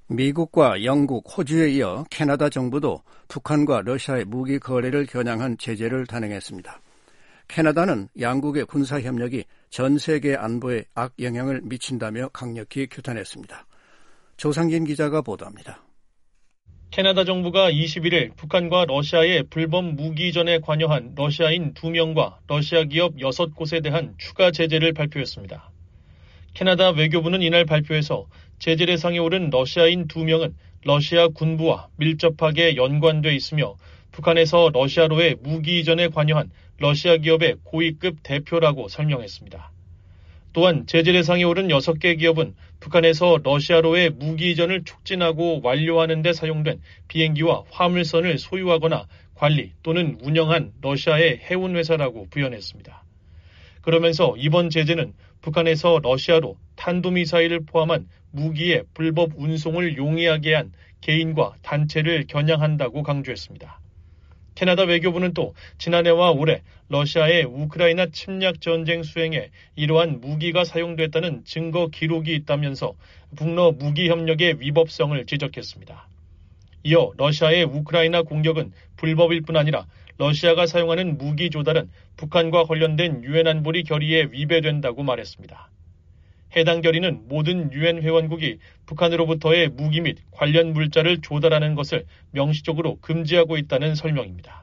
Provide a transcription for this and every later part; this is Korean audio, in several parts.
미국과 영국, 호주에 이어 캐나다 정부도 북한과 러시아의 무기 거래를 겨냥한 제재를 단행했습니다. 캐나다는 양국의 군사협력이 전 세계 안보에 악영향을 미친다며 강력히 규탄했습니다. 조상진 기자가 보도합니다. 캐나다 정부가 21일 북한과 러시아의 불법 무기 이전에 관여한 러시아인 2명과 러시아 기업 6곳에 대한 추가 제재를 발표했습니다. 캐나다 외교부는 이날 발표에서 제재 대상에 오른 러시아인 2명은 러시아 군부와 밀접하게 연관돼 있으며 북한에서 러시아로의 무기 이전에 관여한 러시아 기업의 고위급 대표라고 설명했습니다. 또한 제재 대상에 오른 6개 기업은 북한에서 러시아로의 무기 이전을 촉진하고 완료하는 데 사용된 비행기와 화물선을 소유하거나 관리 또는 운영한 러시아의 해운회사라고 부연했습니다. 그러면서 이번 제재는 북한에서 러시아로 탄도미사일을 포함한 무기의 불법 운송을 용이하게 한 개인과 단체를 겨냥한다고 강조했습니다. 캐나다 외교부는 또 지난해와 올해 러시아의 우크라이나 침략 전쟁 수행에 이러한 무기가 사용됐다는 증거 기록이 있다면서 북러 무기 협력의 위법성을 지적했습니다. 이어 러시아의 우크라이나 공격은 불법일 뿐 아니라 러시아가 사용하는 무기 조달은 북한과 관련된 유엔 안보리 결의에 위배된다고 말했습니다. 해당 결의는 모든 유엔 회원국이 북한으로부터의 무기 및 관련 물자를 조달하는 것을 명시적으로 금지하고 있다는 설명입니다.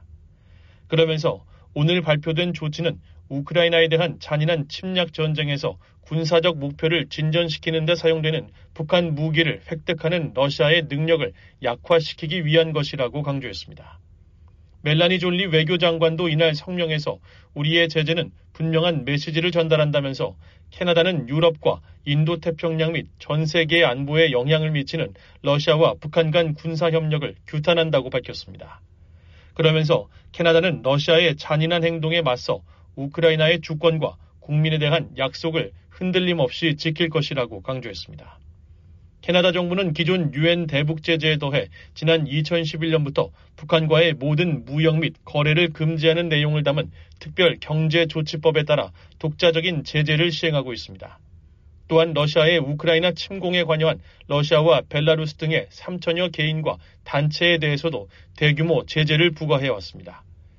그러면서 오늘 발표된 조치는 우크라이나에 대한 잔인한 침략 전쟁에서 군사적 목표를 진전시키는 데 사용되는 북한 무기를 획득하는 러시아의 능력을 약화시키기 위한 것이라고 강조했습니다. 멜라니 졸리 외교장관도 이날 성명에서 우리의 제재는 분명한 메시지를 전달한다면서 캐나다는 유럽과 인도태평양 및 전 세계의 안보에 영향을 미치는 러시아와 북한 간 군사협력을 규탄한다고 밝혔습니다. 그러면서 캐나다는 러시아의 잔인한 행동에 맞서 우크라이나의 주권과 국민에 대한 약속을 흔들림 없이 지킬 것이라고 강조했습니다. 캐나다 정부는 기존 유엔 대북 제재에 더해 지난 2011년부터 북한과의 모든 무역 및 거래를 금지하는 내용을 담은 특별 경제조치법에 따라 독자적인 제재를 시행하고 있습니다. 또한 러시아의 우크라이나 침공에 관여한 러시아와 벨라루스 등의 3천여 개인과 단체에 대해서도 대규모 제재를 부과해왔습니다.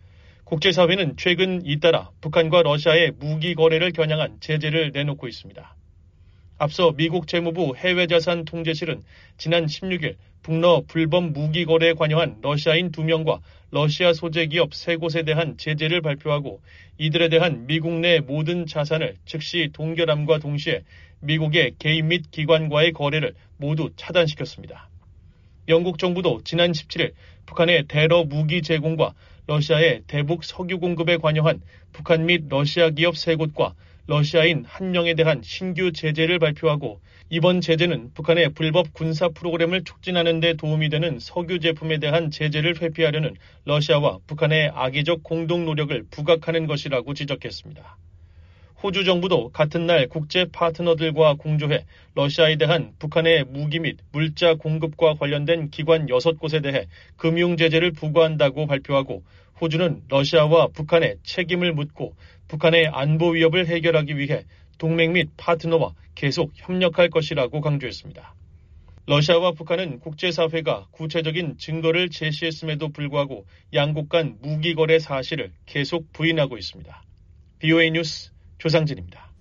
국제사회는 최근 잇따라 북한과 러시아의 무기 거래를 겨냥한 제재를 내놓고 있습니다. 앞서 미국 재무부 해외자산 통제실은 지난 16일 북러 불법 무기 거래에 관여한 러시아인 2명과 러시아 소재 기업 3곳에 대한 제재를 발표하고 이들에 대한 미국 내 모든 자산을 즉시 동결함과 동시에 미국의 개인 및 기관과의 거래를 모두 차단시켰습니다. 영국 정부도 지난 17일 북한의 대러 무기 제공과 러시아의 대북 석유 공급에 관여한 북한 및 러시아 기업 3곳과 러시아인 1명에 대한 신규 제재를 발표하고 이번 제재는 북한의 불법 군사 프로그램을 촉진하는 데 도움이 되는 석유 제품에 대한 제재를 회피하려는 러시아와 북한의 악의적 공동 노력을 부각하는 것이라고 지적했습니다. 호주 정부도 같은 날 국제 파트너들과 공조해 러시아에 대한 북한의 무기 및 물자 공급과 관련된 기관 6곳에 대해 금융 제재를 부과한다고 발표하고 호주는 러시아와 북한의 책임을 묻고 북한의 안보 위협을 해결하기 위해 동맹 및 파트너와 계속 협력할 것이라고 강조했습니다. 러시아와 북한은 국제사회가 구체적인 증거를 제시했음에도 불구하고 양국 간 무기 거래 사실을 계속 부인하고 있습니다. BOA 뉴스 조상진입니다.